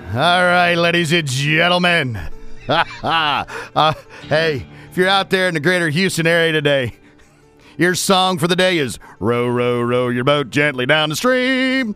All right, ladies and gentlemen. Hey, if you're out there in the greater Houston area today, your song for the day is Row, Row, Row Your Boat Gently Down the Stream.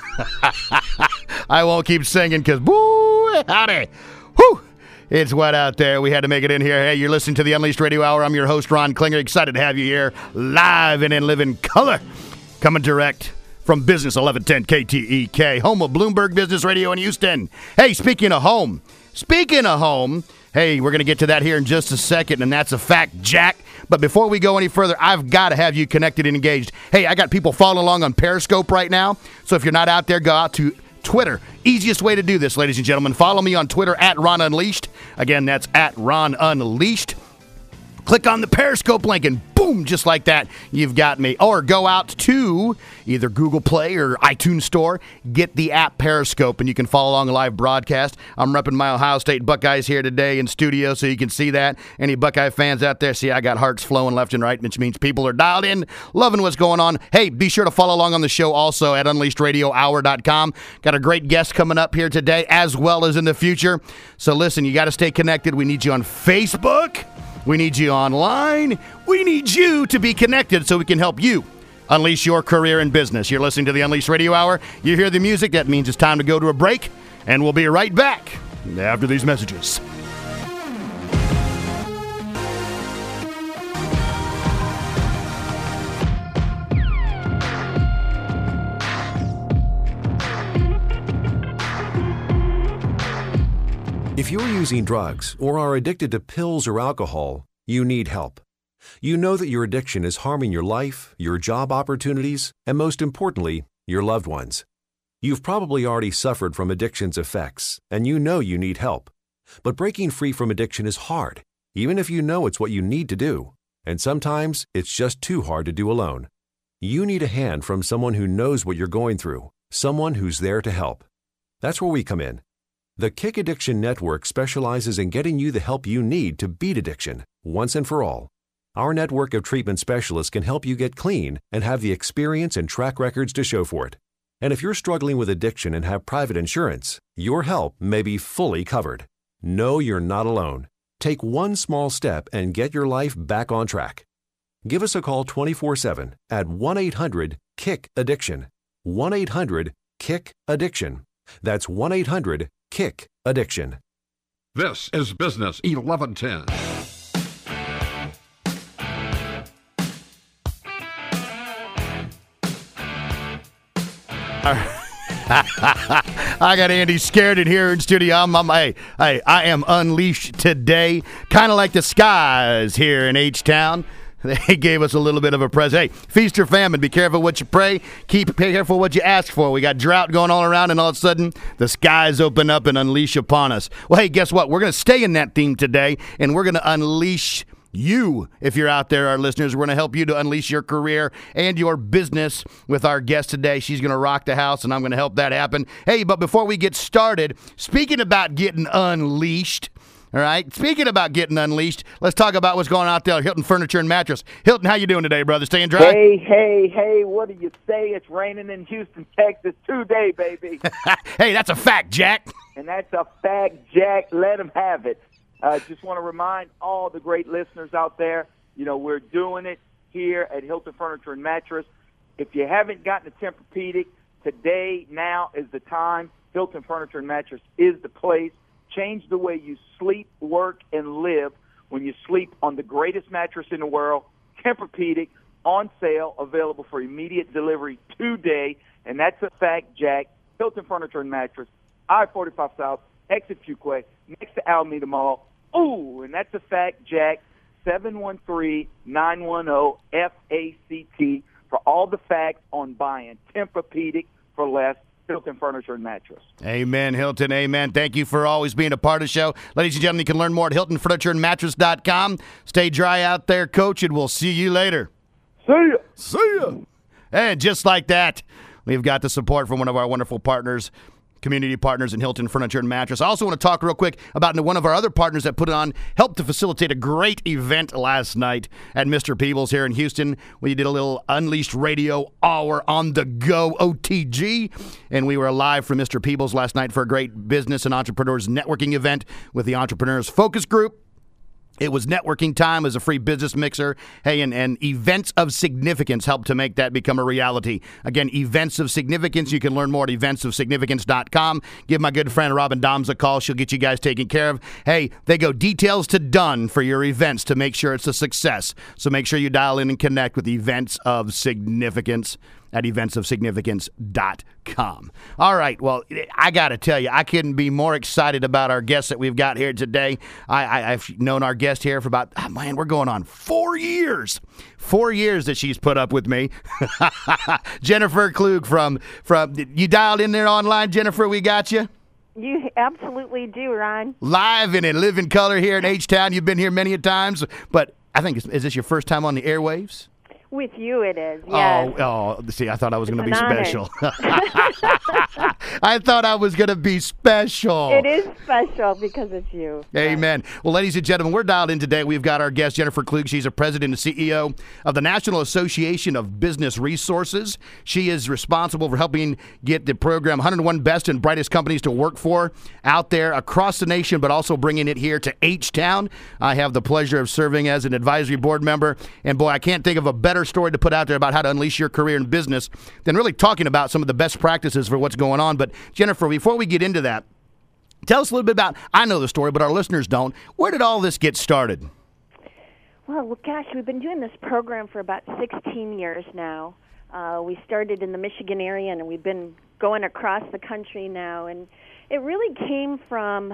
I won't keep singing because, woo, howdy. Whew. It's wet out there. We had to make it in here. Hey, you're listening to the Unleashed Radio Hour. I'm your host, Ron Klinger. Excited to have you here live and in living color. Coming direct from Business 1110 KTEK, home of Bloomberg Business Radio in Houston. Hey, speaking of home, hey, we're going to get to that here in just a second, and that's a fact, Jack. But before we go any further, I've got to have you connected and engaged. Hey, I got people following along on Periscope right now, so if you're not out there, go out to Twitter. Easiest way to do this, ladies and gentlemen. Follow me on Twitter at Ron Unleashed. Again, that's at Ron Unleashed. Click on the Periscope link and boom, just like that, you've got me. Or go out to either Google Play or iTunes Store, get the app Periscope, and you can follow along a live broadcast. I'm repping my Ohio State Buckeyes here today in studio, so you can see that. Any Buckeye fans out there, see I got hearts flowing left and right, which means people are dialed in, loving what's going on. Hey, be sure to follow along on the show also at UnleashedRadioHour.com. Got a great guest coming up here today, as well as in the future. So listen, you got to stay connected. We need you on Facebook. We need you online. We need you to be connected so we can help you unleash your career in business. You're listening to the Unleashed Radio Hour. You hear the music. That means it's time to go to a break, and we'll be right back after these messages. If you're using drugs or are addicted to pills or alcohol, you need help. You know that your addiction is harming your life, your job opportunities, and most importantly, your loved ones. You've probably already suffered from addiction's effects, and you know you need help. But breaking free from addiction is hard, even if you know it's what you need to do. And sometimes it's just too hard to do alone. You need a hand from someone who knows what you're going through, someone who's there to help. That's where we come in. The Kick Addiction Network specializes in getting you the help you need to beat addiction, once and for all. Our network of treatment specialists can help you get clean and have the experience and track records to show for it. And if you're struggling with addiction and have private insurance, your help may be fully covered. No, you're not alone. Take one small step and get your life back on track. Give us a call 24/7 at 1-800-KICK-ADDICTION. 1-800-KICK-ADDICTION. That's 1-800-KICK-ADDICTION. This is Business 1110. I got Andy scared in here in studio. I am unleashed today, kind of like the skies here in H-Town. They gave us a little bit of a present. Hey, feast or famine, be careful what you pray. Be careful what you ask for. We got drought going all around, and all of a sudden, the skies open up and unleash upon us. Well, hey, guess what? We're going to stay in that theme today, and we're going to unleash you. If you're out there, our listeners, we're going to help you to unleash your career and your business with our guest today. She's going to rock the house, and I'm going to help that happen. Hey, but before we get started, speaking about getting unleashed, all right, speaking about getting unleashed, let's talk about what's going on out there at Hilton Furniture and Mattress. Hilton, how you doing today, brother? Staying dry? Hey, what do you say? It's raining in Houston, Texas today, baby. Hey, that's a fact, Jack. And that's a fact, Jack. Let him have it. Just want to remind all the great listeners out there, we're doing it here at Hilton Furniture and Mattress. If you haven't gotten a Tempur-Pedic, today, now is the time. Hilton Furniture and Mattress is the place. Change the way you sleep, work, and live when you sleep on the greatest mattress in the world, Tempur-Pedic, on sale, available for immediate delivery today. And that's a fact, Jack. Hilton Furniture and Mattress, I-45 South, exit Fuquay, next to Alameda Mall. Ooh, and that's a fact, Jack. 713-910-FACT for all the facts on buying Tempur-Pedic for less. Hilton Furniture and Mattress. Amen, Hilton. Amen. Thank you for always being a part of the show. Ladies and gentlemen, you can learn more at HiltonFurnitureandMattress.com. Stay dry out there, Coach, and we'll see you later. See ya. See ya. And just like that, we've got the support from one of our wonderful partners, community partners in Hilton Furniture and Mattress. I also want to talk real quick about one of our other partners that helped to facilitate a great event last night at Mr. Peebles here in Houston. We did a little Unleashed Radio Hour on the Go, OTG, and we were live from Mr. Peebles last night for a great business and entrepreneurs networking event with the Entrepreneurs Focus Group. It was networking time as a free business mixer. Hey, and events of significance helped to make that become a reality. Again, events of significance. You can learn more at eventsofsignificance.com. Give my good friend Robin Doms a call. She'll get you guys taken care of. Hey, they go details to done for your events to make sure it's a success. So make sure you dial in and connect with Events of Significance at eventsofsignificance.com. All right, well, I got to tell you, I couldn't be more excited about our guests that we've got here today. I've known our guest here for about, we're going on 4 years. 4 years that she's put up with me. Jennifer Klug from, you dialed in there online, Jennifer, we got you? You absolutely do, Ron. Live and in living color here in H-Town. You've been here many a times, but I think, is this your first time on the airwaves? With you it is, yes. Oh, see, I thought I was going to be special. I thought I was going to be special. It is special because it's you. Amen. Well, ladies and gentlemen, we're dialed in today. We've got our guest, Jennifer Klug. She's a president and CEO of the National Association of Business Resources. She is responsible for helping get the program 101 Best and Brightest Companies to Work For out there across the nation, but also bringing it here to H-Town. I have the pleasure of serving as an advisory board member, and boy, I can't think of a better story to put out there about how to unleash your career in business than really talking about some of the best practices for what's going on. But Jennifer, before we get into that, tell us a little bit about, I know the story, but our listeners don't. Where did all this get started? Well, gosh, we've been doing this program for about 16 years now. We started in the Michigan area, and we've been going across the country now. And it really came from,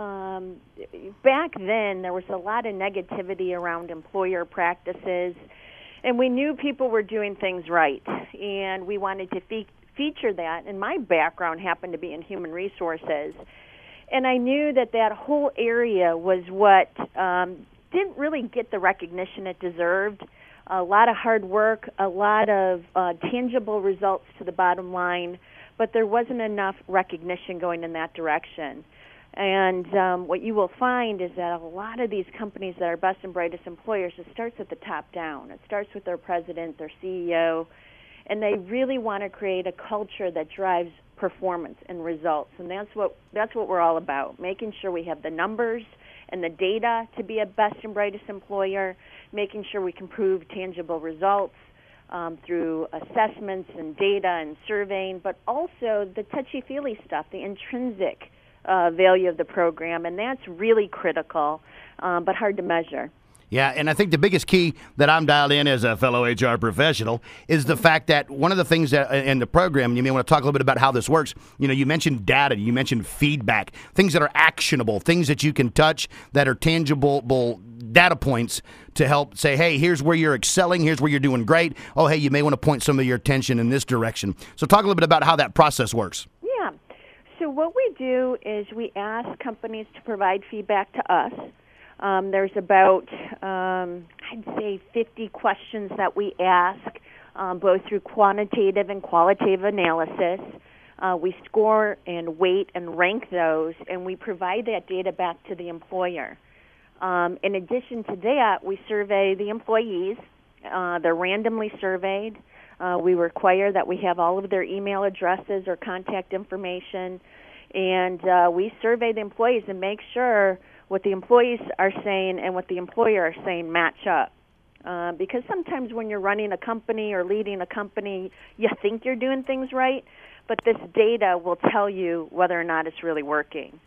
back then, there was a lot of negativity around employer practices. And we knew people were doing things right, and we wanted to feature that. And my background happened to be in human resources. And I knew that whole area was what didn't really get the recognition it deserved. A lot of hard work, a lot of tangible results to the bottom line, but there wasn't enough recognition going in that direction. And what you will find is that a lot of these companies that are best and brightest employers, it starts at the top down. It starts with their president, their CEO, and they really want to create a culture that drives performance and results. And that's what we're all about, making sure we have the numbers and the data to be a best and brightest employer, making sure we can prove tangible results through assessments and data and surveying, but also the touchy-feely stuff, the intrinsic value of the program, and that's really critical, but hard to measure. Yeah, and I think the biggest key that I'm dialed in as a fellow HR professional is the fact that one of the things that in the program, you may want to talk a little bit about how this works. You know, you mentioned data, you mentioned feedback, things that are actionable, things that you can touch that are tangible data points to help say, hey, here's where you're excelling, here's where you're doing great. Oh, hey, you may want to point some of your attention in this direction. So talk a little bit about how that process works. So what we do is we ask companies to provide feedback to us. There's about, I'd say, 50 questions that we ask, both through quantitative and qualitative analysis. We score and weight and rank those, and we provide that data back to the employer. In addition to that, we survey the employees. They're randomly surveyed. We require that we have all of their email addresses or contact information, and we survey the employees and make sure what the employees are saying and what the employer are saying match up. Because sometimes when you're running a company or leading a company, you think you're doing things right, but this data will tell you whether or not it's really working.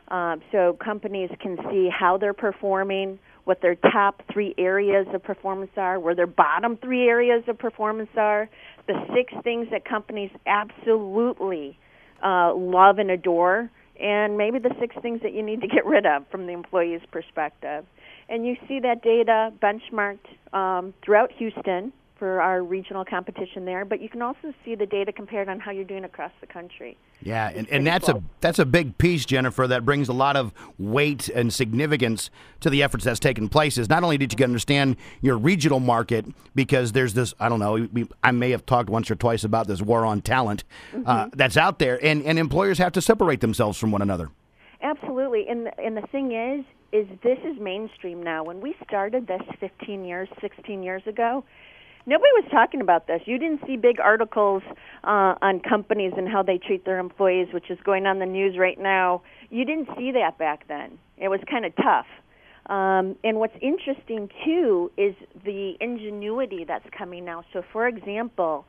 So companies can see how they're performing, what their top 3 areas of performance are, where their bottom 3 areas of performance are, the 6 things that companies absolutely love and adore, and maybe the 6 things that you need to get rid of from the employee's perspective. And you see that data benchmarked throughout Houston, for our regional competition there, but you can also see the data compared on how you're doing across the country. Yeah, and that's a big piece, Jennifer, that brings a lot of weight and significance to the efforts that's taken place. Is not only did you understand your regional market, because there's this, I don't know, I may have talked once or twice about this war on talent that's out there, and employers have to separate themselves from one another. Absolutely, and the thing is this is mainstream now. When we started this 16 years ago, nobody was talking about this. You didn't see big articles on companies and how they treat their employees, which is going on the news right now. You didn't see that back then. It was kind of tough. And what's interesting, too, is the ingenuity that's coming now. So, for example,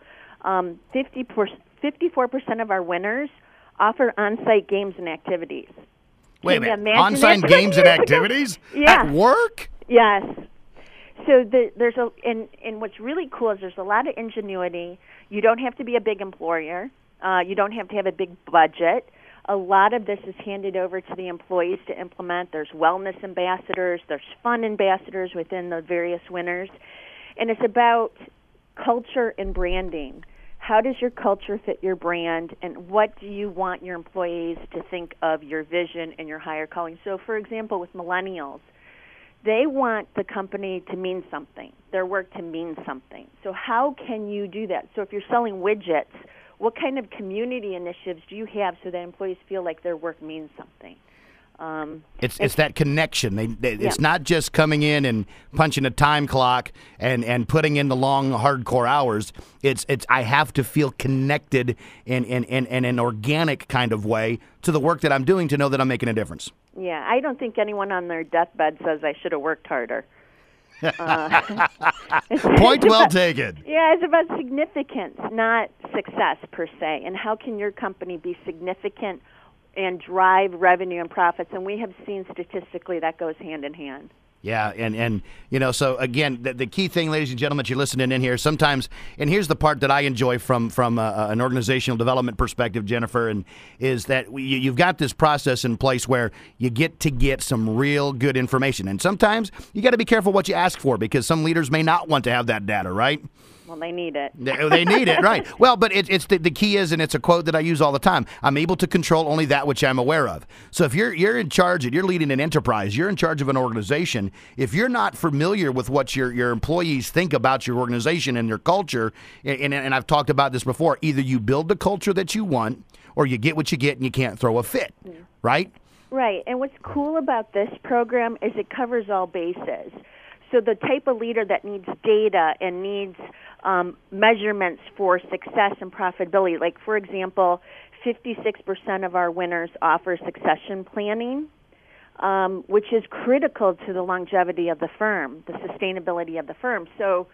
54% of our winners offer on-site games and activities. Wait a minute, on-site games and activities? Yeah. At work? Yes. So and what's really cool is there's a lot of ingenuity. You don't have to be a big employer. You don't have to have a big budget. A lot of this is handed over to the employees to implement. There's wellness ambassadors. There's fun ambassadors within the various winners. And it's about culture and branding. How does your culture fit your brand, and what do you want your employees to think of your vision and your higher calling? So, for example, with millennials, they want the company to mean something, their work to mean something. So how can you do that? So if you're selling widgets, what kind of community initiatives do you have so that employees feel like their work means something? It's that connection. It's not just coming in and punching a time clock and putting in the long, hardcore hours. It's I have to feel connected in an organic kind of way to the work that I'm doing to know that I'm making a difference. Yeah, I don't think anyone on their deathbed says I should have worked harder. Point well taken. Yeah, it's about significance, not success per se. And how can your company be significant and drive revenue and profits? And we have seen statistically that goes hand in hand. Yeah, and so again, the key thing, ladies and gentlemen, you're listening in here sometimes, and here's the part that I enjoy from an organizational development perspective, Jennifer, and is that you've got this process in place where you get some real good information, and sometimes you got to be careful what you ask for, because some leaders may not want to have that data, right? Well, they need it. They need it, right. Well, but it's the key is, and it's a quote that I use all the time, I'm able to control only that which I'm aware of. So if you're in charge and you're leading an enterprise, you're in charge of an organization, if you're not familiar with what your employees think about your organization and your culture, and I've talked about this before, either you build the culture that you want or you get what you get and you can't throw a fit, right? Right, and what's cool about this program is it covers all bases. So the type of leader that needs data and needs measurements for success and profitability, like, for example, 56% of our winners offer succession planning, which is critical to the longevity of the firm, the sustainability of the firm. So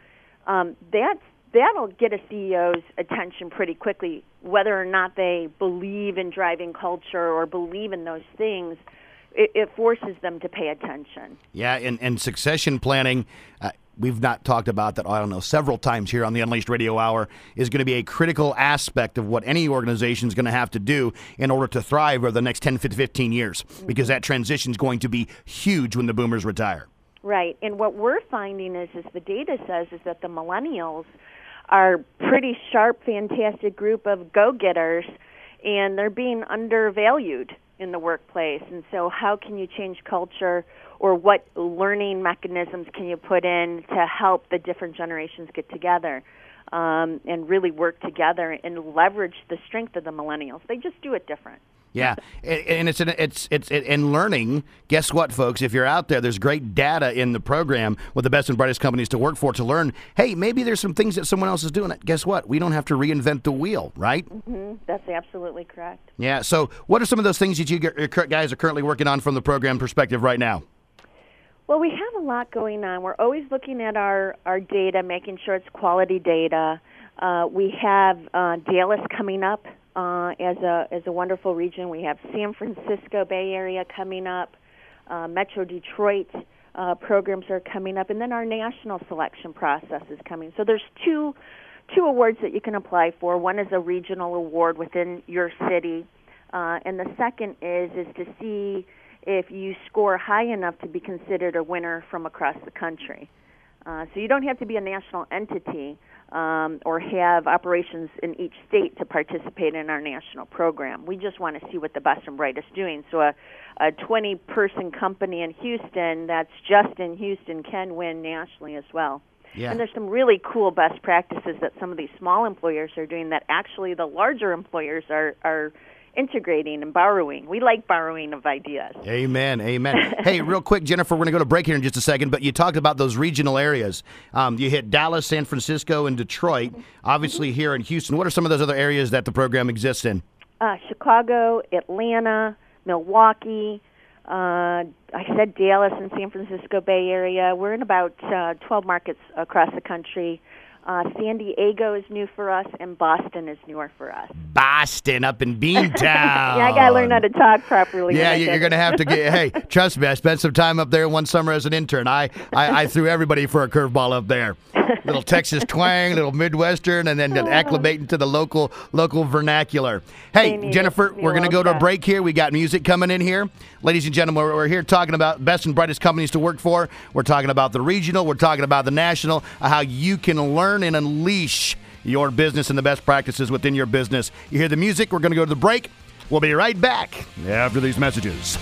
that'll get a CEO's attention pretty quickly, whether or not they believe in driving culture or believe in those things. It forces them to pay attention. Yeah, and succession planning, we've not talked about that, I don't know, several times here on the Unleashed Radio Hour, is going to be a critical aspect of what any organization is going to have to do in order to thrive over the next 10, 15 years, because that transition is going to be huge when the boomers retire. Right, and what we're finding is the data says is that the millennials are pretty sharp, fantastic group of go-getters, and they're being undervalued in the workplace. And so how can you change culture, or what learning mechanisms can you put in to help the different generations get together and really work together and leverage the strength of the millennials? They just do it different. Yeah, and it's in learning. Guess what, folks? If you're out there, there's great data in the program with the best and brightest companies to work for to learn. Hey, maybe there's some things that someone else is doing. Guess what? We don't have to reinvent the wheel, right? Mm-hmm. That's absolutely correct. Yeah. So, what are some of those things that you guys are currently working on from the program perspective right now? Well, we have a lot going on. We're always looking at our data, making sure it's quality data. We have Dallas coming up as a wonderful region. We have San Francisco Bay Area coming up. Metro Detroit programs are coming up, and then our national selection process is coming. So there's two awards that you can apply for. One is a regional award within your city, and the second is to see if you score high enough to be considered a winner from across the country. So you don't have to be a national entity or have operations in each state to participate in our national program. We just want to see what the best and brightest doing. So a 20-person company in Houston that's just in Houston can win nationally as well. Yeah. And there's some really cool best practices that some of these small employers are doing that actually the larger employers are integrating and borrowing. We like borrowing of ideas. Amen, amen. Hey, real quick, Jennifer, we're going to go to break here in just a second, but you talked about those regional areas. You hit Dallas, San Francisco, and Detroit, obviously here in Houston. What are some of those other areas that the program exists in? Chicago, Atlanta, Milwaukee, I said Dallas and San Francisco Bay Area. We're in about 12 markets across the country. San Diego is new for us, and Boston is newer for us. Boston, up in Beantown. Yeah, I got to learn how to talk properly. Yeah, you're going to have to get, hey, trust me, I spent some time up there one summer as an intern. I threw everybody for a curveball up there. Little Texas twang, little Midwestern, and then acclimating to the local vernacular. Hey, Jennifer, we're going to go to a break here. We got music coming in here. Ladies and gentlemen, we're here talking about best and brightest companies to work for. We're talking about the regional. We're talking about the national, how you can learn and unleash your business and the best practices within your business. You hear the music. We're going to go to the break. We'll be right back after these messages.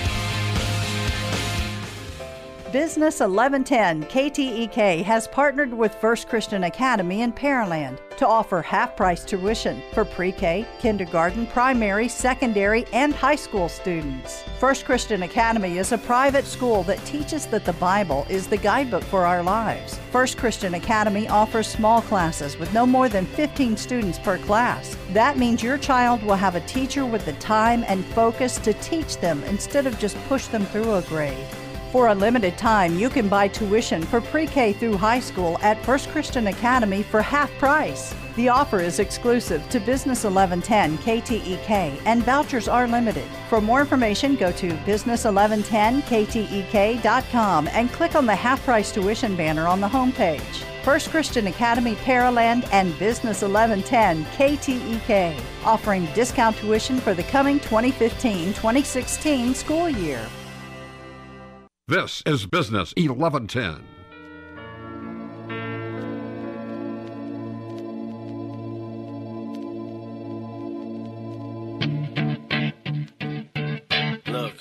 Business 1110 KTEK has partnered with First Christian Academy in Pearland to offer half-price tuition for pre-K, kindergarten, primary, secondary, and high school students. First Christian Academy is a private school that teaches that the Bible is the guidebook for our lives. First Christian Academy offers small classes with no more than 15 students per class. That means your child will have a teacher with the time and focus to teach them instead of just push them through a grade. For a limited time, you can buy tuition for pre-K through high school at First Christian Academy for half price. The offer is exclusive to Business 1110 KTEK, and vouchers are limited. For more information, go to business1110ktek.com and click on the half-price tuition banner on the homepage. First Christian Academy Pearland and Business 1110 KTEK, offering discount tuition for the coming 2015-2016 school year. This is Business 1110. Look,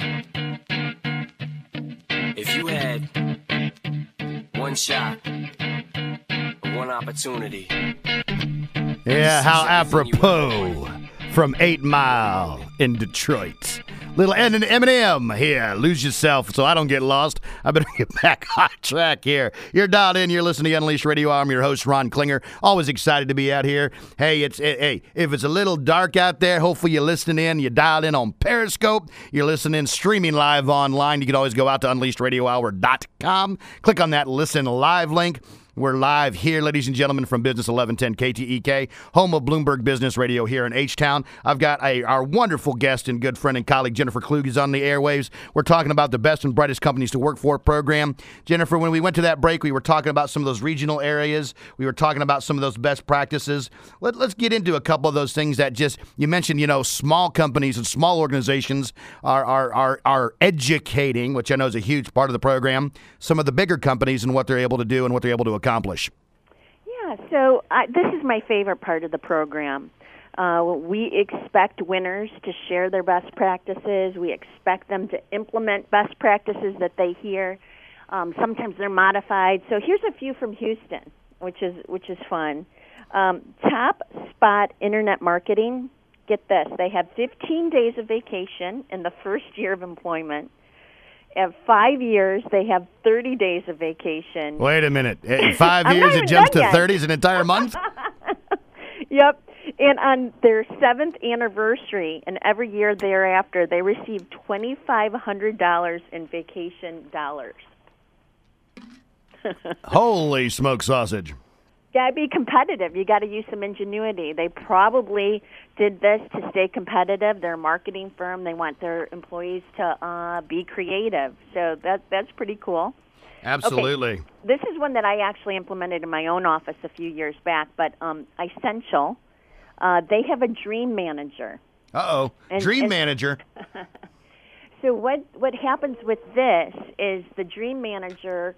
if you had one shot, one opportunity. Yeah, how apropos from 8 Mile in Detroit. Little Eminem here. Lose yourself so I don't get lost. I better get back on track here. You're dialed in. You're listening to Unleashed Radio. I'm your host, Ron Klinger. Always excited to be out here. Hey, if it's a little dark out there, hopefully you're listening in. You dialed in on Periscope. You're listening, streaming live online. You can always go out to UnleashedRadioHour.com. Click on that Listen Live link. We're live here, ladies and gentlemen, from Business 1110 KTEK, home of Bloomberg Business Radio here in H-Town. I've got our wonderful guest and good friend and colleague, Jennifer Klug, is on the airwaves. We're talking about the best and brightest companies to work for program. Jennifer, when we went to that break, we were talking about some of those regional areas. We were talking about some of those best practices. Let's get into a couple of those things that you mentioned, small companies and small organizations are educating, which I know is a huge part of the program, some of the bigger companies and what they're able to do and what they're able to accomplish. Yeah, so this is my favorite part of the program. We expect winners to share their best practices. We expect them to implement best practices that they hear. Sometimes they're modified. So here's a few from Houston, which is fun. Top Spot Internet Marketing. Get this: they have 15 days of vacation in the first year of employment. At 5 years, they have 30 days of vacation. Wait a minute. In 5 years, it jumps to 30 an entire month? Yep. And on their 7th anniversary, and every year thereafter, they receive $2,500 in vacation dollars. Holy smoke sausage. Got to be competitive. You got to use some ingenuity. They probably did this to stay competitive. They're a marketing firm. They want their employees to be creative. So that's pretty cool. Absolutely. Okay. This is one that I actually implemented in my own office a few years back, but Essential, they have a dream manager. Uh-oh. Dream manager. So what happens with this is the dream manager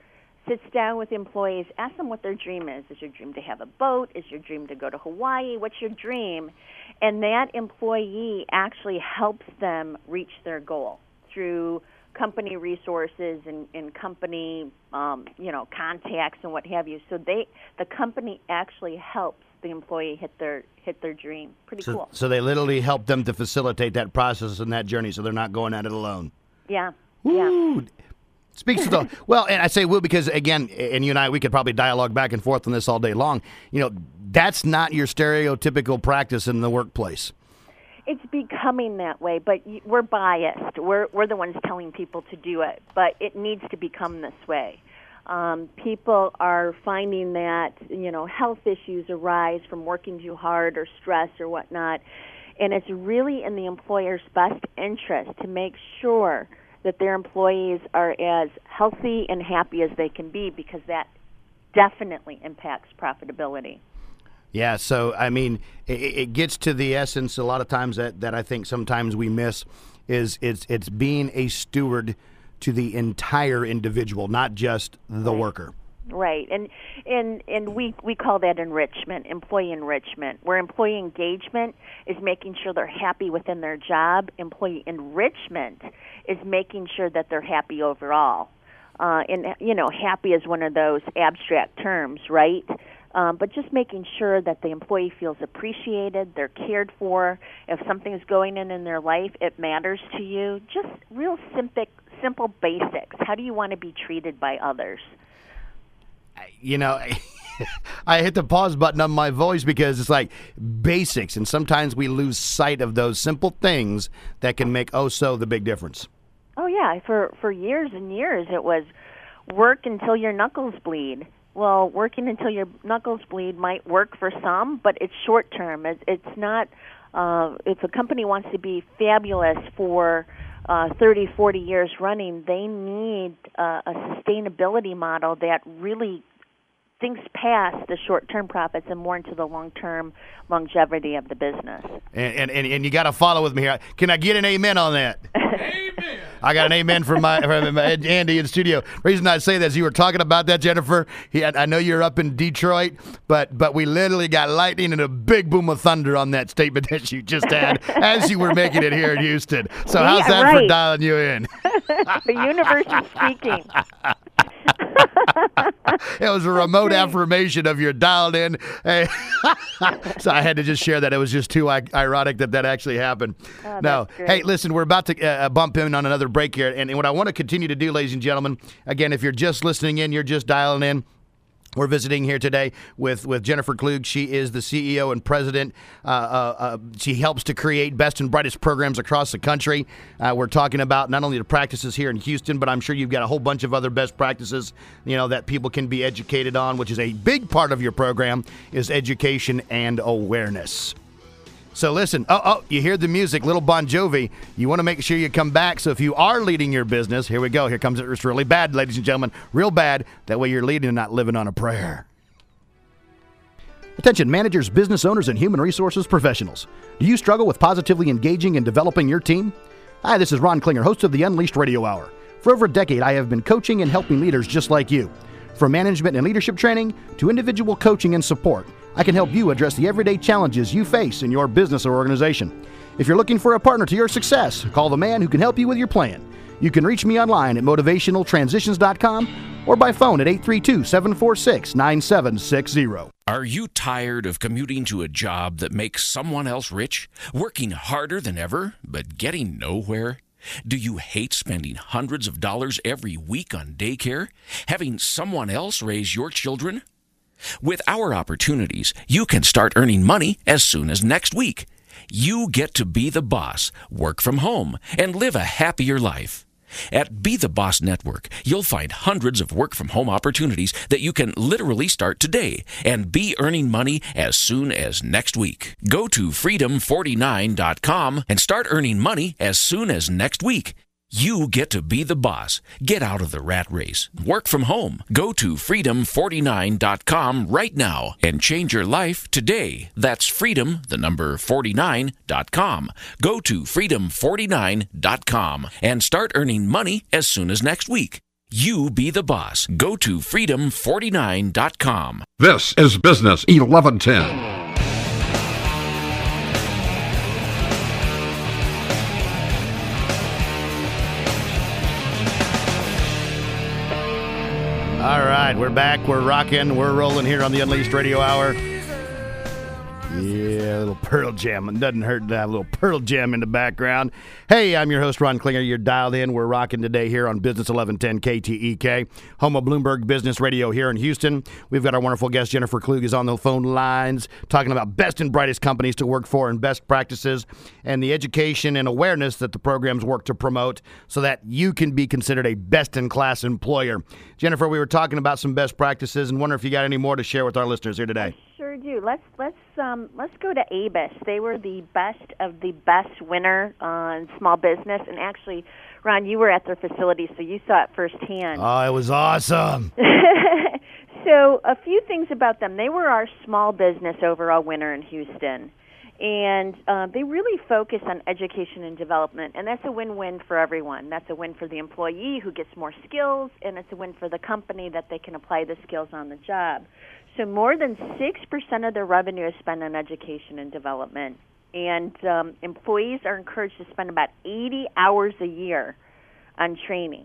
sits down with employees, asks them what their dream is. Is your dream to have a boat? Is your dream to go to Hawaii? What's your dream? And that employee actually helps them reach their goal through company resources and company, contacts and what have you. So the company actually helps the employee hit their dream. Pretty cool. So they literally help them to facilitate that process and that journey, so they're not going at it alone. Yeah. Woo. Yeah. Speaks to the well, and I say well because again, and you and I, we could probably dialogue back and forth on this all day long. That's not your stereotypical practice in the workplace. It's becoming that way, but we're biased. We're the ones telling people to do it, but it needs to become this way. People are finding that health issues arise from working too hard or stress or whatnot, and it's really in the employer's best interest to make sure that their employees are as healthy and happy as they can be, because that definitely impacts profitability. Yeah, so, I mean, it gets to the essence a lot of times that I think sometimes we miss is it's being a steward to the entire individual, not just the worker. Right, and we call that enrichment, employee enrichment, where employee engagement is making sure they're happy within their job. Employee enrichment is making sure that they're happy overall. And happy is one of those abstract terms, right? But just making sure that the employee feels appreciated, they're cared for. If something's going in their life, it matters to you. Just real simple basics. How do you want to be treated by others? I hit the pause button on my voice because it's like basics, and sometimes we lose sight of those simple things that can make the big difference. Oh, yeah. For years and years, it was work until your knuckles bleed. Well, working until your knuckles bleed might work for some, but it's short term. It's not, if a company wants to be fabulous for 30, 40 years running, they need a sustainability model that really thinks past the short-term profits and more into the long-term longevity of the business. And you got to follow with me here. Can I get an amen on that? Amen. I got an amen from Andy in studio. The reason I say that is you were talking about that, Jennifer. I know you're up in Detroit, but we literally got lightning and a big boom of thunder on that statement that you just had as you were making it here in Houston. So how's that for dialing you in? The universe is speaking. It was a remote affirmation of your dialed in. Hey. So I had to just share that. It was just too ironic that actually happened. Oh, no. Hey, listen, we're about to bump in on another break here. And what I want to continue to do, ladies and gentlemen, again, if you're just listening in, you're just dialing in, we're visiting here today with Jennifer Klug. She is the CEO and president. She helps to create best and brightest programs across the country. We're talking about not only the practices here in Houston, but I'm sure you've got a whole bunch of other best practices, that people can be educated on, which is a big part of your program, is education and awareness. So listen, you hear the music, little Bon Jovi. You want to make sure you come back. So if you are leading your business, here we go. Here comes it. It's really bad, ladies and gentlemen. Real bad. That way you're leading and not living on a prayer. Attention managers, business owners, and human resources professionals. Do you struggle with positively engaging and developing your team? Hi, this is Ron Klinger, host of the Unleashed Radio Hour. For over a decade, I have been coaching and helping leaders just like you. From management and leadership training to individual coaching and support, I can help you address the everyday challenges you face in your business or organization. If you're looking for a partner to your success, call the man who can help you with your plan. You can reach me online at motivationaltransitions.com or by phone at 832-746-9760. Are you tired of commuting to a job that makes someone else rich, working harder than ever, but getting nowhere? Do you hate spending hundreds of dollars every week on daycare, having someone else raise your children? With our opportunities, you can start earning money as soon as next week. You get to be the boss, work from home, and live a happier life. At Be the Boss Network, you'll find hundreds of work-from-home opportunities that you can literally start today and be earning money as soon as next week. Go to freedom49.com and start earning money as soon as next week. You get to be the boss. Get out of the rat race. Work from home. Go to freedom49.com right now and change your life today. That's freedom49.com. Go to freedom49.com and start earning money as soon as next week. You be the boss. Go to freedom49.com. This is Business 1110. All right, we're back. We're rocking. We're rolling here on the Unleashed Radio Hour. Yeah, a little Pearl Jam. It doesn't hurt to have a little Pearl Jam in the background. Hey, I'm your host, Ron Klinger. You're dialed in. We're rocking today here on Business 1110 KTEK, home of Bloomberg Business Radio here in Houston. We've got our wonderful guest, Jennifer Klug, is on the phone lines talking about best and brightest companies to work for and best practices and the education and awareness that the programs work to promote so that you can be considered a best-in-class employer. Jennifer, we were talking about some best practices and wonder if you got any more to share with our listeners here today. Sure do. Let's go to ABIS. They were the best of the best winner in small business, and actually, Ron, you were at their facility, so you saw it firsthand. Oh, it was awesome. So a few things about them. They were our small business overall winner in Houston, and they really focus on education and development, and that's a win-win for everyone. That's a win for the employee who gets more skills, and it's a win for the company that they can apply the skills on the job. So more than 6% of their revenue is spent on education and development, and employees are encouraged to spend about 80 hours a year on training.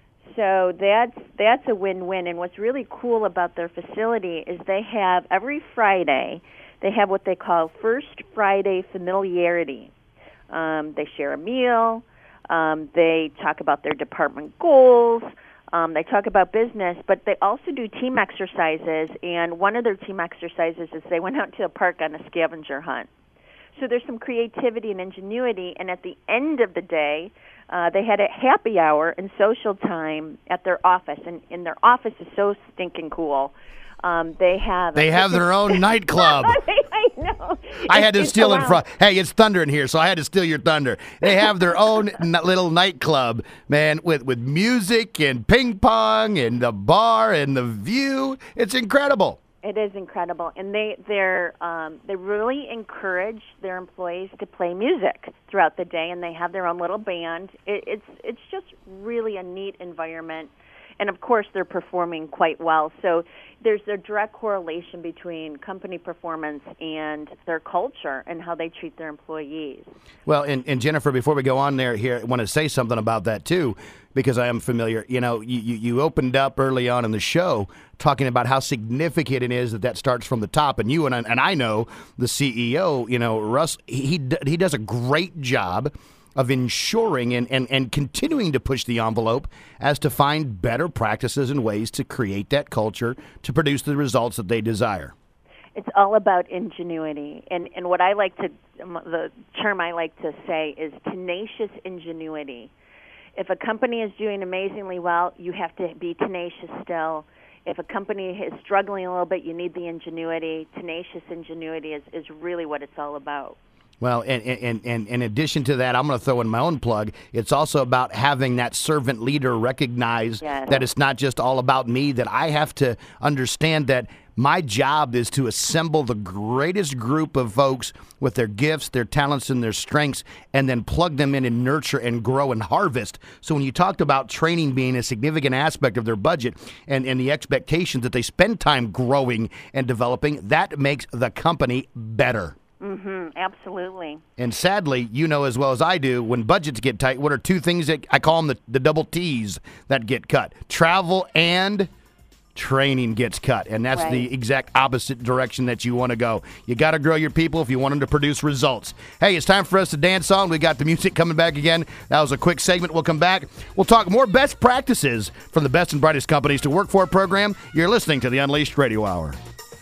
So that's a win-win. And what's really cool about their facility is they have every Friday, they have what they call First Friday Familiarity. They share a meal. They talk about their department goals. They talk about business, but they also do team exercises, and one of their team exercises is they went out to a park on a scavenger hunt. So there's some creativity and ingenuity, and at the end of the day, they had a happy hour and social time at their office, and their office is so stinking cool. They have their own nightclub. I know. I had to steal it from. Hey, it's thunder in here, so I had to steal your thunder. They have their own little nightclub, man, with music and ping pong and the bar and the view. It's incredible. It is incredible, and they really encourage their employees to play music throughout the day, and they have their own little band. It's just really a neat environment. And, of course, they're performing quite well. So there's a direct correlation between company performance and their culture and how they treat their employees. Well, and Jennifer, before we go on here, I want to say something about that, too, because I am familiar. You know, you opened up early on in the show talking about how significant it is that starts from the top. And you and I know the CEO, you know, Russ, he does a great job of ensuring and continuing to push the envelope as to find better practices and ways to create that culture to produce the results that they desire. It's all about ingenuity. And what I like to, the term I like to say is tenacious ingenuity. If a company is doing amazingly well, you have to be tenacious still. If a company is struggling a little bit, you need the ingenuity. Tenacious ingenuity is really what it's all about. Well, and in addition to that, I'm going to throw in my own plug. It's also about having that servant leader recognize that it's not just all about me, that I have to understand that my job is to assemble the greatest group of folks with their gifts, their talents, and their strengths, and then plug them in and nurture and grow and harvest. So when you talked about training being a significant aspect of their budget and the expectations that they spend time growing and developing, that makes the company better. Mm-hmm, absolutely. And sadly, you know as well as I do, when budgets get tight, what are two things that I call them the double T's that get cut? Travel and training gets cut. And that's the exact opposite direction that you want to go. You got to grow your people if you want them to produce results. Hey, it's time for us to dance on. We got the music coming back again. That was a quick segment. We'll come back. We'll talk more best practices from the best and brightest companies to work for program. You're listening to the Unleashed Radio Hour.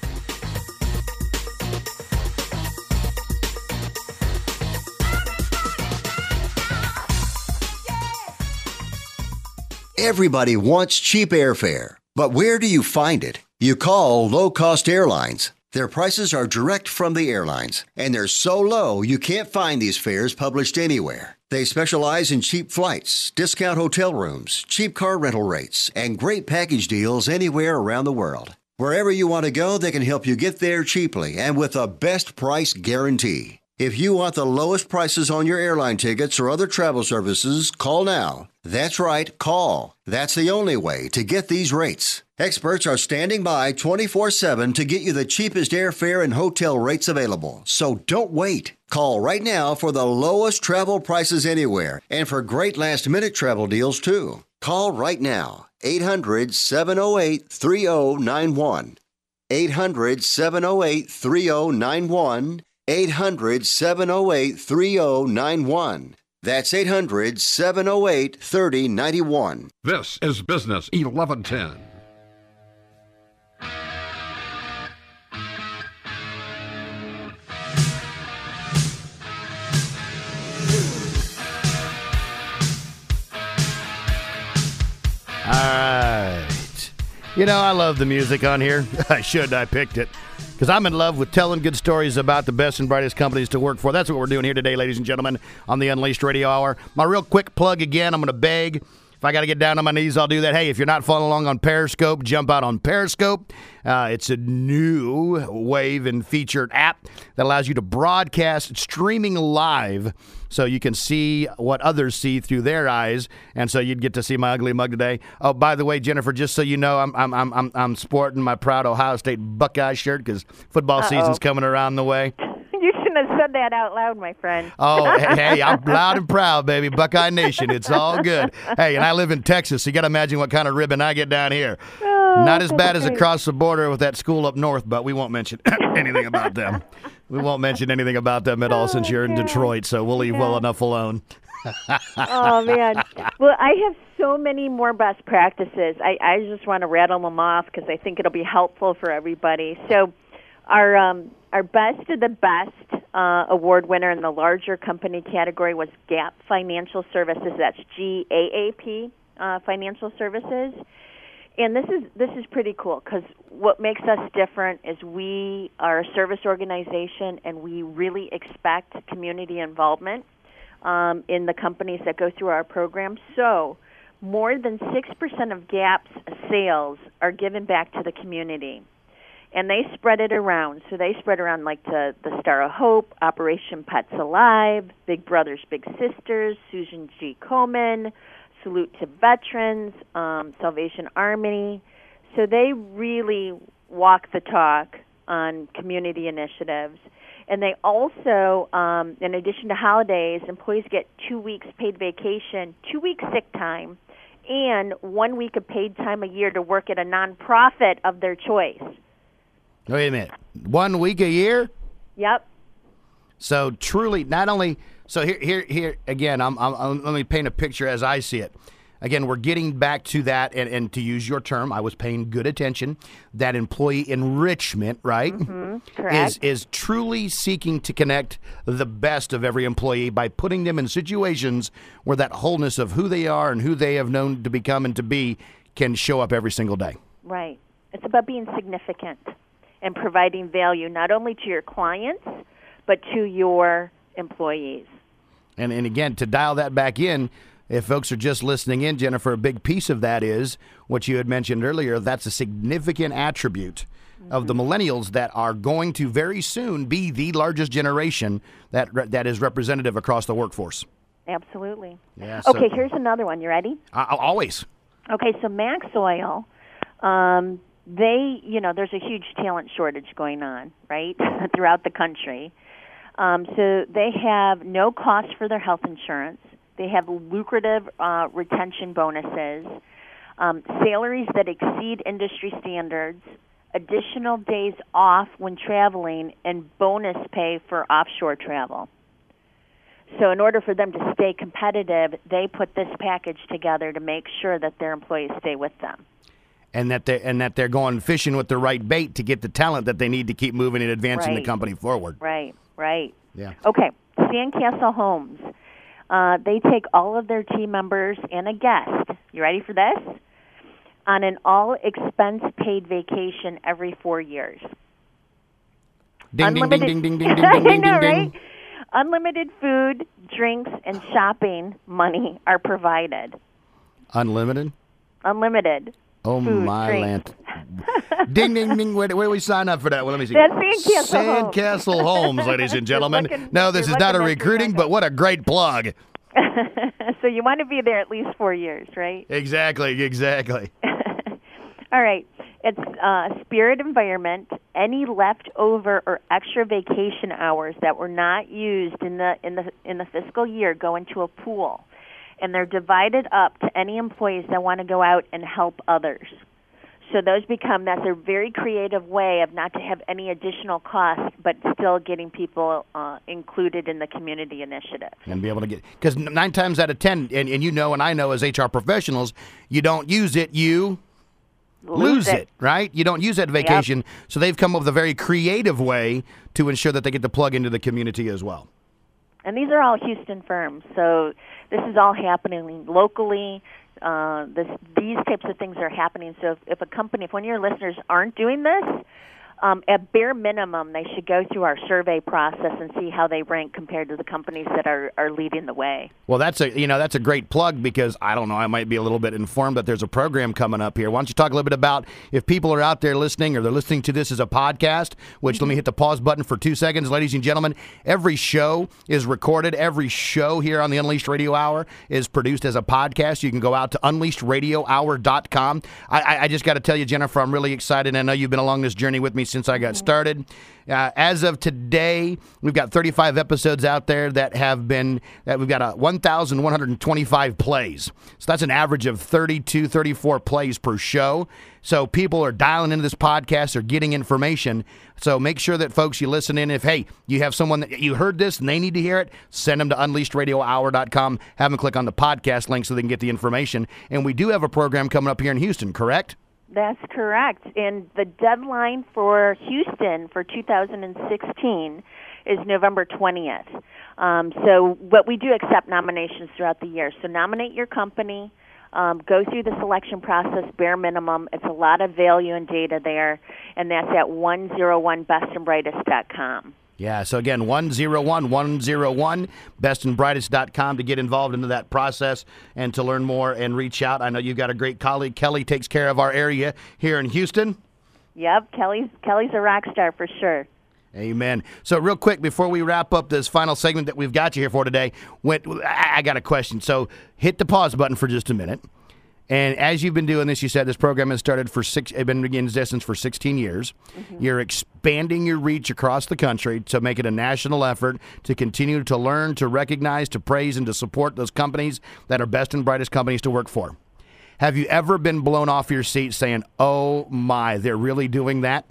Everybody wants cheap airfare, but where do you find it? You call Low Cost Airlines. Their prices are direct from the airlines, and they're so low you can't find these fares published anywhere. They specialize in cheap flights, discount hotel rooms, cheap car rental rates, and great package deals anywhere around the world. Wherever you want to go, they can help you get there cheaply and with a best price guarantee. If you want the lowest prices on your airline tickets or other travel services, call now. That's right, call. That's the only way to get these rates. Experts are standing by 24/7 to get you the cheapest airfare and hotel rates available. So don't wait. Call right now for the lowest travel prices anywhere and for great last-minute travel deals, too. Call right now. 800-708-3091. 800-708-3091. 800-708-3091. That's 800-708-3091. This is Business 1110. All right. You know, I love the music on here. I picked it. Because I'm in love with telling good stories about the best and brightest companies to work for. That's what we're doing here today, ladies and gentlemen, on the Unleashed Radio Hour. My real quick plug again, I'm going to beg. If I got to get down on my knees, I'll do that. Hey, if you're not following along on Periscope, jump out on Periscope. It's a new wave and featured app that allows you to broadcast streaming live so you can see what others see through their eyes. And so you'd get to see my ugly mug today. Oh, by the way, Jennifer, just so you know, I'm sporting my proud Ohio State Buckeye shirt because football season's coming around the way. You shouldn't have said that out loud, my friend. Oh, hey, I'm loud and proud, baby. Buckeye Nation. It's all good. Hey, and I live in Texas, so you got to imagine what kind of ribbon I get down here. Not as bad as across the border with that school up north, but we won't mention anything about them. We won't mention anything about them at all since you're in Detroit, so we'll leave well enough alone. Oh, man. Well, I have so many more best practices. I just want to rattle them off because I think it'll be helpful for everybody. So our best of the best award winner in the larger company category was Gap Financial Services. That's GAAP Financial Services. And this is pretty cool because what makes us different is we are a service organization and we really expect community involvement in the companies that go through our program. So more than 6% of Gap's sales are given back to the community. And they spread it around. So they spread around like to the Star of Hope, Operation Pets Alive, Big Brothers Big Sisters, Susan G. Komen, Salute to Veterans, Salvation Army. So they really walk the talk on community initiatives. And they also, in addition to holidays, employees get 2 weeks paid vacation, 2 weeks sick time, and 1 week of paid time a year to work at a nonprofit of their choice. Wait a minute. 1 week a year? Yep. So truly, not only so here again. Let me paint a picture as I see it. Again, we're getting back to that, and to use your term, I was paying good attention. That employee enrichment, right? Mm-hmm. Correct. Is truly seeking to connect the best of every employee by putting them in situations where that wholeness of who they are and who they have known to become and to be can show up every single day. Right. It's about being significant and providing value not only to your clients but to your employees. And again, to dial that back in, if folks are just listening in, Jennifer, a big piece of that is what you had mentioned earlier. That's a significant attribute of the millennials that are going to very soon be the largest generation that is representative across the workforce. Absolutely. Yeah, okay, here's another one. You ready? Always. Okay, so Max Oil, there's a huge talent shortage going on, right, throughout the country. So they have no cost for their health insurance. They have lucrative retention bonuses, salaries that exceed industry standards, additional days off when traveling, and bonus pay for offshore travel. So in order for them to stay competitive, they put this package together to make sure that their employees stay with them. And that they're going fishing with the right bait to get the talent that they need to keep moving and advancing the company forward. Right. Yeah. Okay, Sandcastle Homes. They take all of their team members and a guest, you ready for this, on an all-expense-paid vacation every 4 years. Ding, ding, ding, ding, ding, ding, ding, I ding, know, ding, right? Unlimited food, drinks, and shopping money are provided. Unlimited? Unlimited. Oh, food, my drinks. land. Ding, ding, ding. Where do we sign up for that? Well, let me see. That's Sandcastle Sandcastle Homes, ladies and gentlemen. No, this is not a recruiting, but what a great plug. So you want to be there at least 4 years, right? Exactly. All right. It's Spirit Environment. Any leftover or extra vacation hours that were not used in the fiscal year go into a pool, and they're divided up to any employees that want to go out and help others. So that's a very creative way of not to have any additional cost, but still getting people included in the community initiative. And be able to get, because 9 times out of 10, and you know and I know as HR professionals, you don't use it, you lose it, right? You don't use that vacation. Yep. So they've come up with a very creative way to ensure that they get to plug into the community as well. And these are all Houston firms, so this is all happening locally. These types of things are happening. So if one of your listeners aren't doing this, at bare minimum, they should go through our survey process and see how they rank compared to the companies that are leading the way. Well, that's a great plug, because I don't know, I might be a little bit informed that there's a program coming up here. Why don't you talk a little bit about, if people are out there listening, or they're listening to this as a podcast, which let me hit the pause button for 2 seconds, ladies and gentlemen. Every show is recorded. Every show here on the Unleashed Radio Hour is produced as a podcast. You can go out to unleashedradiohour.com. I just got to tell you, Jennifer, I'm really excited. I know you've been along this journey with me since I got started. As of today, we've got 35 episodes out there that we've got 1,125 plays. So that's an average of 32, 34 plays per show. So people are dialing into this podcast, they're getting information. So make sure that, folks, you listen in. If, hey, you have someone that you heard this and they need to hear it, send them to unleashedradiohour.com. Have them click on the podcast link so they can get the information. And we do have a program coming up here in Houston, correct? That's correct. And the deadline for Houston for 2016 is November 20th. But we do accept nominations throughout the year. So nominate your company, go through the selection process, bare minimum. It's a lot of value and data there, and that's at 101bestandbrightest.com. Yeah, so again, 101bestandbrightest.com to get involved into that process and to learn more and reach out. I know you've got a great colleague. Kelly takes care of our area here in Houston. Yep, Kelly's a rock star for sure. Amen. So real quick, before we wrap up this final segment that we've got you here for today, I got a question. So hit the pause button for just a minute. And as you've been doing this, you said this program has started been in existence for 16 years. Mm-hmm. You're expanding your reach across the country to make it a national effort to continue to learn, to recognize, to praise, and to support those companies that are best and brightest companies to work for. Have you ever been blown off your seat saying, oh my, they're really doing that?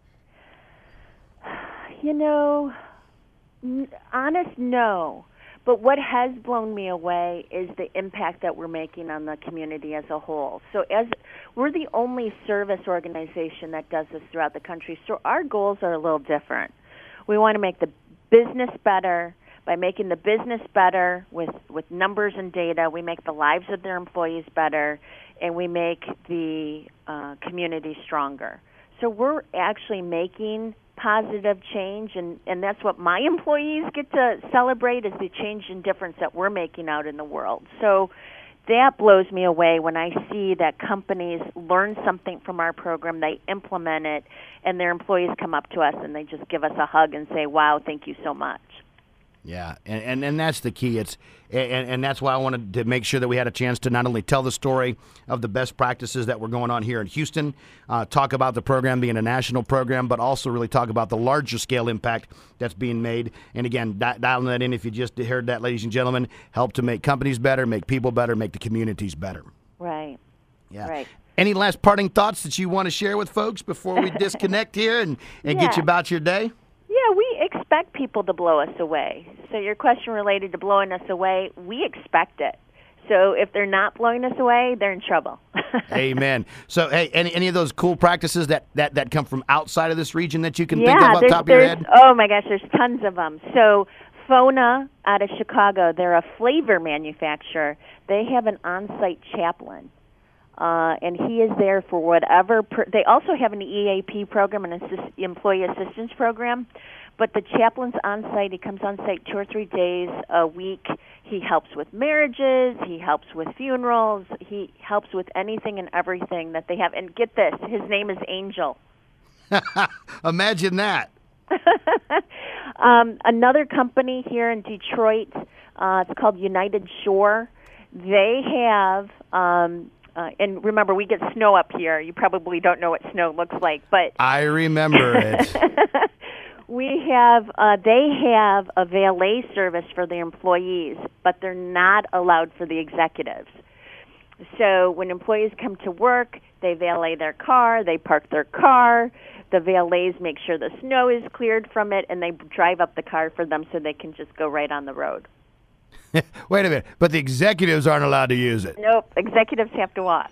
Honest, no. But what has blown me away is the impact that we're making on the community as a whole. So we're the only service organization that does this throughout the country, so our goals are a little different. We want to make the business better. By making the business better with numbers and data, we make the lives of their employees better, and we make the community stronger. So we're actually making positive change, and that's what my employees get to celebrate, is the change and difference that we're making out in the world. So that blows me away when I see that companies learn something from our program, they implement it, and their employees come up to us and they just give us a hug and say, wow, thank you so much. Yeah, and that's the key. And that's why I wanted to make sure that we had a chance to not only tell the story of the best practices that were going on here in Houston, talk about the program being a national program, but also really talk about the larger scale impact that's being made. And again, dialing that in, if you just heard that, ladies and gentlemen, help to make companies better, make people better, make the communities better. Right. Yeah. Right. Any last parting thoughts that you want to share with folks before we disconnect here and get you about your day? Yeah, we expect people to blow us away. So your question related to blowing us away, we expect it. So if they're not blowing us away, they're in trouble. Amen. So, hey, any of those cool practices that come from outside of this region that you can think of off the top of your head? Oh, my gosh, there's tons of them. So FONA out of Chicago, they're a flavor manufacturer. They have an on-site chaplain. and he is there for whatever. They also have an EAP program, an employee assistance program, but the chaplain's on site. He comes on site 2 or 3 days a week. He helps with marriages. He helps with funerals. He helps with anything and everything that they have. And get this, his name is Angel. Imagine that. Another company here in Detroit, it's called United Shore. They have, and remember, we get snow up here. You probably don't know what snow looks like, but I remember it. They have a valet service for the employees, but they're not allowed for the executives. So when employees come to work, they valet their car, they park their car, the valets make sure the snow is cleared from it, and they drive up the car for them so they can just go right on the road. Wait a minute, but the executives aren't allowed to use it. Nope, executives have to walk.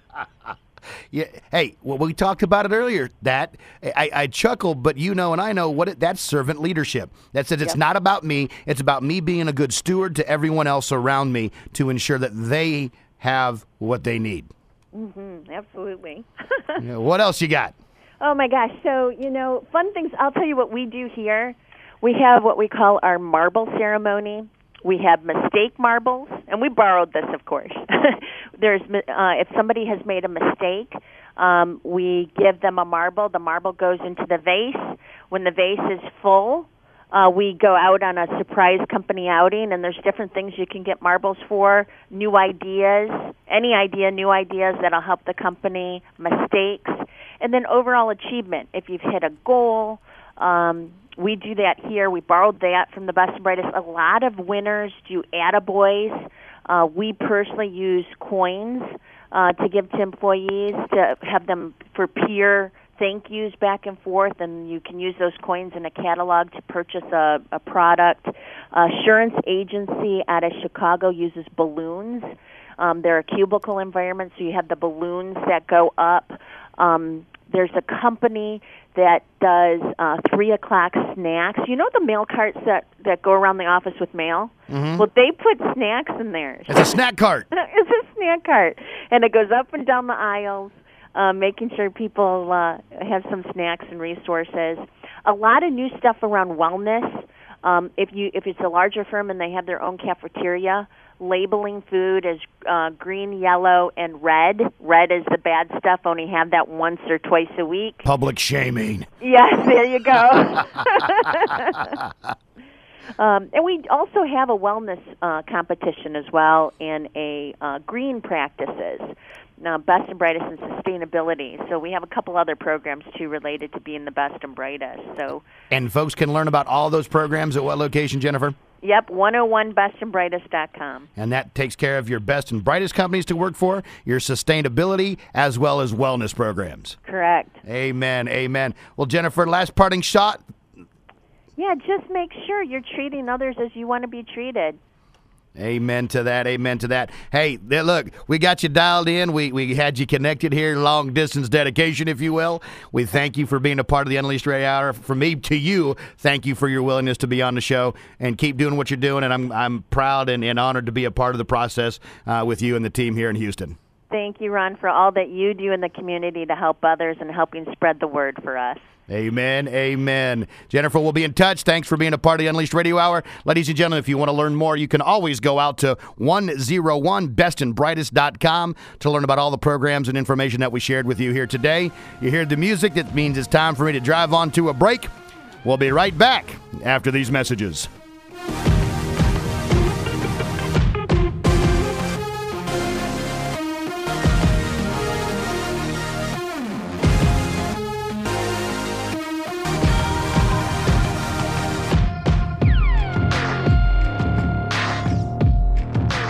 Yeah. Hey, well, we talked about it earlier. That I chuckle, but you know, and I know that's servant leadership. That says it's not about me. It's about me being a good steward to everyone else around me to ensure that they have what they need. Mm-hmm, absolutely. Yeah, what else you got? Oh my gosh! So fun things. I'll tell you what we do here. We have what we call our marble ceremony. We have mistake marbles, and we borrowed this, of course. There's if somebody has made a mistake, we give them a marble. The marble goes into the vase. When the vase is full, we go out on a surprise company outing, and there's different things you can get marbles for. New ideas, any idea, new ideas that'll help the company, mistakes, and then overall achievement. If you've hit a goal, we do that here. We borrowed that from the Best and Brightest. A lot of winners do attaboys. We personally use coins to give to employees to have them for peer thank yous back and forth, and you can use those coins in a catalog to purchase a product. Assurance Agency out of Chicago uses balloons. They're a cubicle environment, so you have the balloons that go up. There's a company that does 3 o'clock snacks. You know the mail carts that go around the office with mail? Mm-hmm. Well, they put snacks in there. It's a snack cart. It's a snack cart. And it goes up and down the aisles, making sure people have some snacks and resources. A lot of new stuff around wellness. If it's a larger firm and they have their own cafeteria, labeling food as green, yellow, and red. Red is the bad stuff. Only have that once or twice a week. Public shaming. Yes, there you go. And we also have a wellness competition as well and a green practices. Best and Brightest in sustainability. So we have a couple other programs, too, related to being the best and brightest. And folks can learn about all those programs at what location, Jennifer? Yep, 101bestandbrightest.com. And that takes care of your best and brightest companies to work for, your sustainability, as well as wellness programs. Correct. Amen, amen. Well, Jennifer, last parting shot. Yeah, just make sure you're treating others as you want to be treated. Amen to that. Amen to that. Hey, look, we got you dialed in. We had you connected here, long distance dedication, if you will. We thank you for being a part of the Unleashed Radio Hour. From me to you, thank you for your willingness to be on the show and keep doing what you're doing. And I'm proud and honored to be a part of the process with you and the team here in Houston. Thank you, Ron, for all that you do in the community to help others and helping spread the word for us. Amen, amen. Jennifer, we'll be in touch. Thanks for being a part of the Unleashed Radio Hour. Ladies and gentlemen, if you want to learn more, you can always go out to 101bestandbrightest.com to learn about all the programs and information that we shared with you here today. You hear the music. That means it's time for me to drive on to a break. We'll be right back after these messages.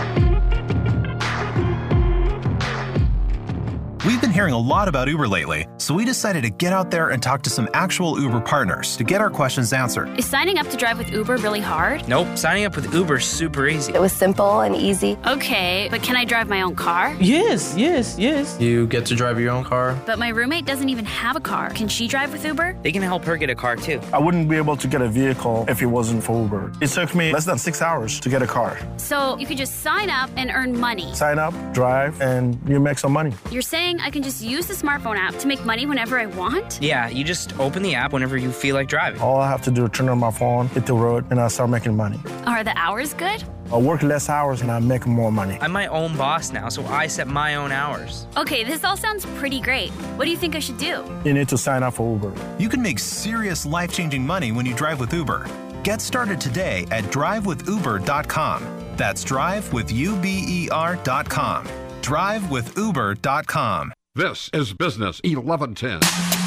We've been hearing a lot about Uber lately, So we decided to get out there and talk to some actual Uber partners to get our questions answered. Is signing up to drive with Uber really hard? Nope, signing up with Uber is super easy. It was simple and easy. Okay, but can I drive my own car? Yes. You get to drive your own car. But my roommate doesn't even have a car. Can she drive with Uber? They can help her get a car too. I wouldn't be able to get a vehicle if it wasn't for Uber. It took me less than 6 hours to get a car. So you could just sign up and earn money. Sign up, drive, and you make some money. You're saying I can just use the smartphone app to make money whenever I want? Yeah, you just open the app whenever you feel like driving. All I have to do is turn on my phone, hit the road, and I start making money. Are the hours good? I work less hours and I make more money. I'm my own boss now, so I set my own hours. Okay, this all sounds pretty great. What do you think I should do? You need to sign up for Uber. You can make serious life-changing money when you drive with Uber. Get started today at drivewithuber.com. That's drivewithuber.com. drivewithuber.com. This is Business 1110.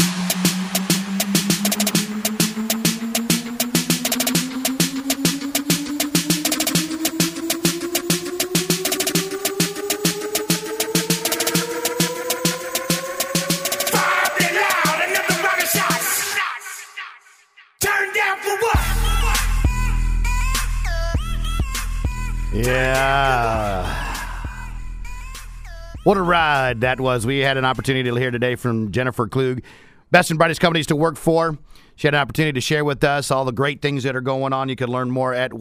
Yeah. What a ride that was. We had an opportunity to hear today from Jennifer Klug, best and brightest companies to work for. She had an opportunity to share with us all the great things that are going on. You can learn more at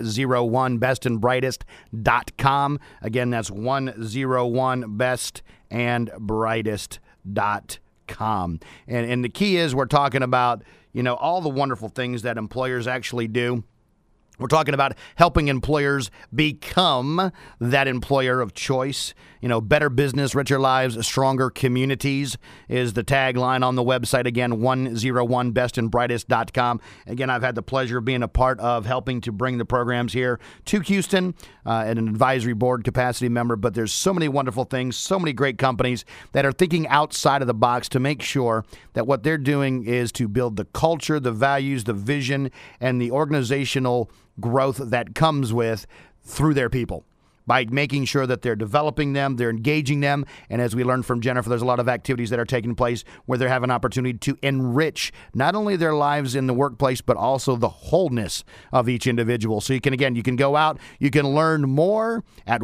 101bestandbrightest.com. Again, that's 101bestandbrightest.com. And the key is we're talking about, all the wonderful things that employers actually do. We're talking about helping employers become that employer of choice. Better business, richer lives, stronger communities is the tagline on the website. Again, 101bestandbrightest.com. Again, I've had the pleasure of being a part of helping to bring the programs here to Houston and an advisory board capacity member. But there's so many wonderful things, so many great companies that are thinking outside of the box to make sure that what they're doing is to build the culture, the values, the vision, and the organizational growth that comes with through their people. By making sure that they're developing them, they're engaging them. And as we learned from Jennifer, there's a lot of activities that are taking place where they have an opportunity to enrich not only their lives in the workplace, but also the wholeness of each individual. So you can go out, you can learn more at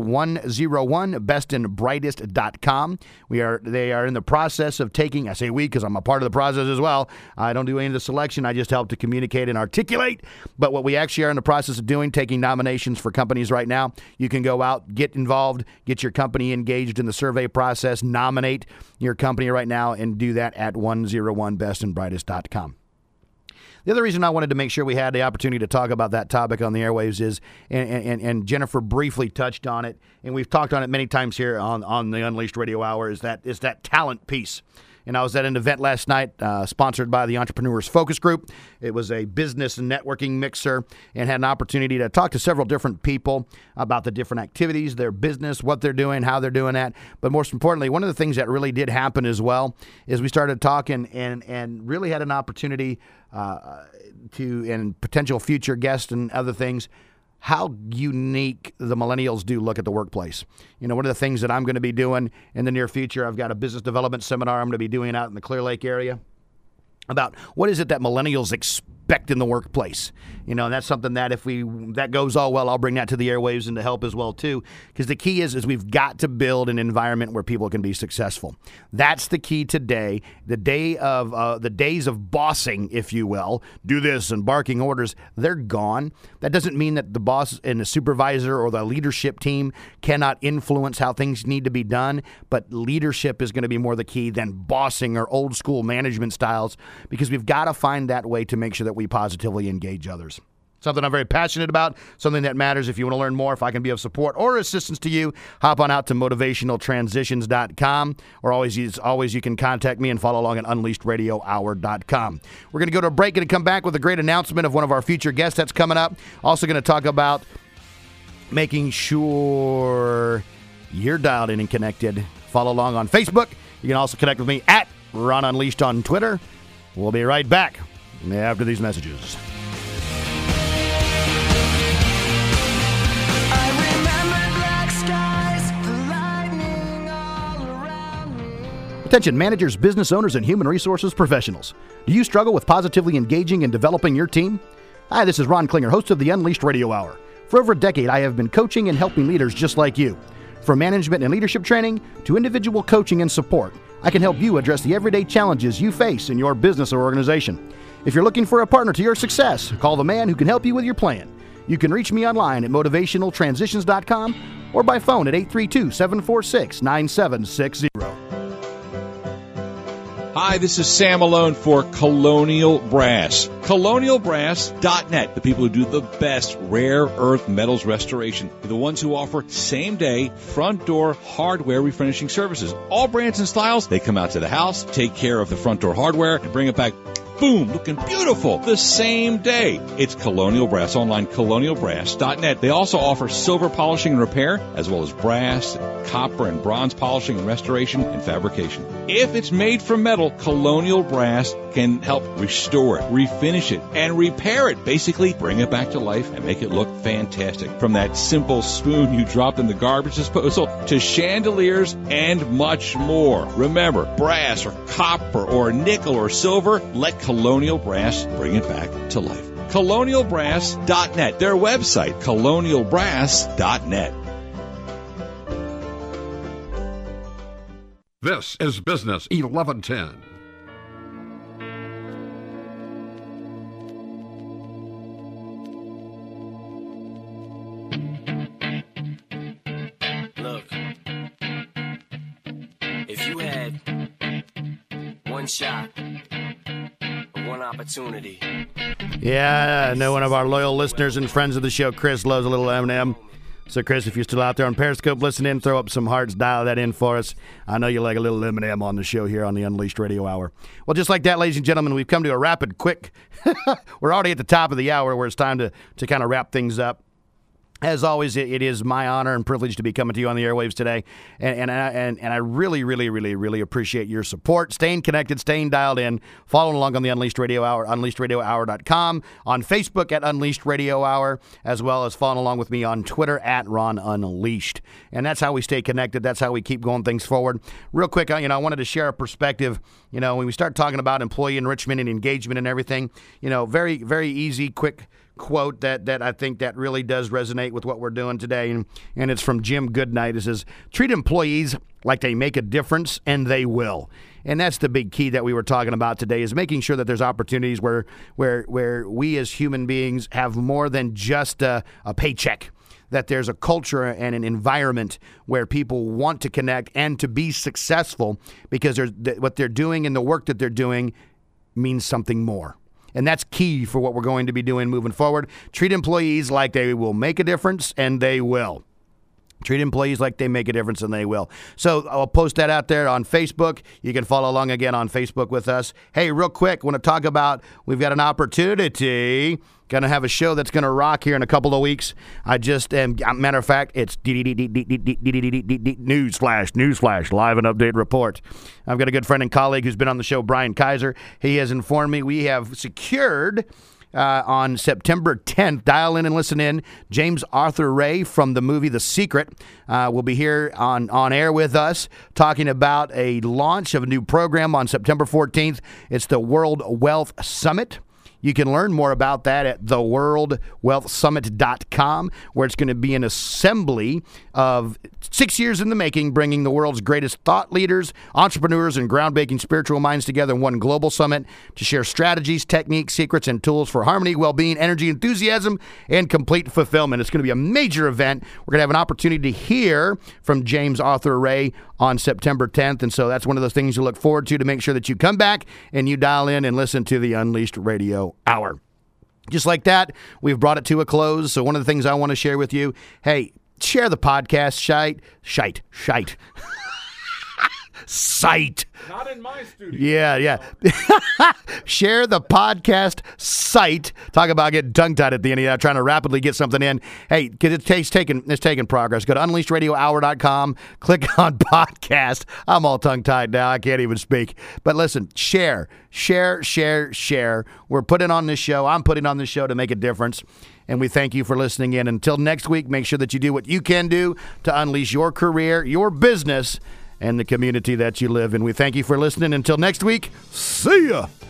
101bestandbrightest.com. They are in the process of taking, I say we because I'm a part of the process as well. I don't do any of the selection. I just help to communicate and articulate. But what we actually are in the process of doing, taking nominations for companies right now. You can go out, get involved, get your company engaged in the survey process, nominate your company right now, and do that at 101bestandbrightest.com. The other reason I wanted to make sure we had the opportunity to talk about that topic on the airwaves is, and Jennifer briefly touched on it, and we've talked on it many times here on the Unleashed Radio Hour, is that talent piece. And I was at an event last night sponsored by the Entrepreneurs Focus Group. It was a business and networking mixer, and had an opportunity to talk to several different people about the different activities, their business, what they're doing, how they're doing that. But most importantly, one of the things that really did happen as well is we started talking and really had an opportunity and potential future guests and other things, how unique the millennials do look at the workplace. One of the things that I'm going to be doing in the near future, I've got a business development seminar I'm going to be doing out in the Clear Lake area about what is it that millennials expect in the workplace. And that's something that if that goes all well, I'll bring that to the airwaves and to help as well too. Because the key is we've got to build an environment where people can be successful. That's the key today. The days of bossing, if you will, do this and barking orders, they're gone. That doesn't mean that the boss and the supervisor or the leadership team cannot influence how things need to be done. But leadership is going to be more the key than bossing or old school management styles, because we've got to find that way to make sure that we positively engage others. Something I'm very passionate about, something that matters. If you want to learn more, if I can be of support or assistance to you, hop on out to motivationaltransitions.com, or always you can contact me and follow along at unleashedradiohour.com. We're going to go to a break and come back with a great announcement of one of our future guests that's coming up. Also going to talk about making sure you're dialed in and connected. Follow along on Facebook. You can also connect with me at Ron Unleashed on Twitter. We'll be right back after these messages. Attention managers, business owners, and human resources professionals. Do you struggle with positively engaging and developing your team? Hi, this is Ron Klinger, host of the Unleashed Radio Hour. For over a decade, I have been coaching and helping leaders just like you. From management and leadership training to individual coaching and support, I can help you address the everyday challenges you face in your business or organization. If you're looking for a partner to your success, call the man who can help you with your plan. You can reach me online at motivationaltransitions.com or by phone at 832-746-9760. Hi, this is Sam Malone for Colonial Brass. ColonialBrass.net, the people who do the best rare earth metals restoration. They're the ones who offer same-day, front door hardware refinishing services. All brands and styles, they come out to the house, take care of the front door hardware, and bring it back, boom, looking beautiful the same day. It's Colonial Brass, online colonialbrass.net. They also offer silver polishing and repair, as well as brass, copper, and bronze polishing and restoration and fabrication. If it's made from metal, Colonial Brass can help restore it, refinish it, and repair it. Basically, bring it back to life and make it look fantastic. From that simple spoon you dropped in the garbage disposal to chandeliers and much more. Remember, brass or copper or nickel or silver, let Colonial Brass bring it back to life. ColonialBrass.net, their website, ColonialBrass.net. This is Business 1110. Look, if you had one shot, one opportunity. Yeah, I know one of our loyal listeners and friends of the show, Chris, loves a little M&M. So, Chris, if you're still out there on Periscope listening, throw up some hearts, dial that in for us. I know you like a little M&M on the show here on the Unleashed Radio Hour. Well, just like that, ladies and gentlemen, we've come to a rapid, quick. We're already at the top of the hour where it's time to kind of wrap things up. As always, it is my honor and privilege to be coming to you on the airwaves today, and I really, really, really, really appreciate your support, staying connected, staying dialed in, following along on the Unleashed Radio Hour, UnleashedRadioHour.com, on Facebook at Unleashed Radio Hour, as well as following along with me on Twitter at Ron Unleashed. And that's how we stay connected. That's how we keep going things forward. Real quick, I wanted to share a perspective. When we start talking about employee enrichment and engagement and everything, very, very easy, quick quote that I think that really does resonate with what we're doing today, and it's from Jim Goodnight. It says, treat employees like they make a difference, and they will. And that's the big key that we were talking about today, is making sure that there's opportunities where we as human beings have more than just a paycheck, that there's a culture and an environment where people want to connect and to be successful because what they're doing and the work that they're doing means something more. And that's key for what we're going to be doing moving forward. Treat employees like they will make a difference, and they will. Treat employees like they make a difference, and they will. So I'll post that out there on Facebook. You can follow along again on Facebook with us. Hey, real quick, want to talk about, we've got an opportunity. Going to have a show that's going to rock here in a couple of weeks. I just am, matter of fact, it's newsflash, live and update report. I've got a good friend and colleague who's been on the show, Brian Kaiser. He has informed me we have secured on September 10th, dial in and listen in, James Arthur Ray from the movie The Secret will be here on air with us talking about a launch of a new program on September 14th. It's the World Wealth Summit. You can learn more about that at theworldwealthsummit.com, where it's going to be an assembly of 6 years in the making, bringing the world's greatest thought leaders, entrepreneurs, and groundbreaking spiritual minds together in one global summit to share strategies, techniques, secrets, and tools for harmony, well-being, energy, enthusiasm, and complete fulfillment. It's going to be a major event. We're going to have an opportunity to hear from James Arthur Ray on September 10th, and so that's one of those things you look forward to make sure that you come back and you dial in and listen to the Unleashed Radio Hour. Just like that, we've brought it to a close. So one of the things I want to share with you, hey, share the podcast, shite. Site. Not in my studio. Yeah. Share the podcast site. Talk about getting tongue-tied at the end of that, trying to rapidly get something in. Hey, because it's taking progress. Go to UnleashedRadioHour.com. Click on podcast. I'm all tongue-tied now. I can't even speak. But listen, share. We're putting on this show. I'm putting on this show to make a difference. And we thank you for listening in. Until next week, make sure that you do what you can do to unleash your career, your business, and the community that you live in. We thank you for listening. Until next week, see ya.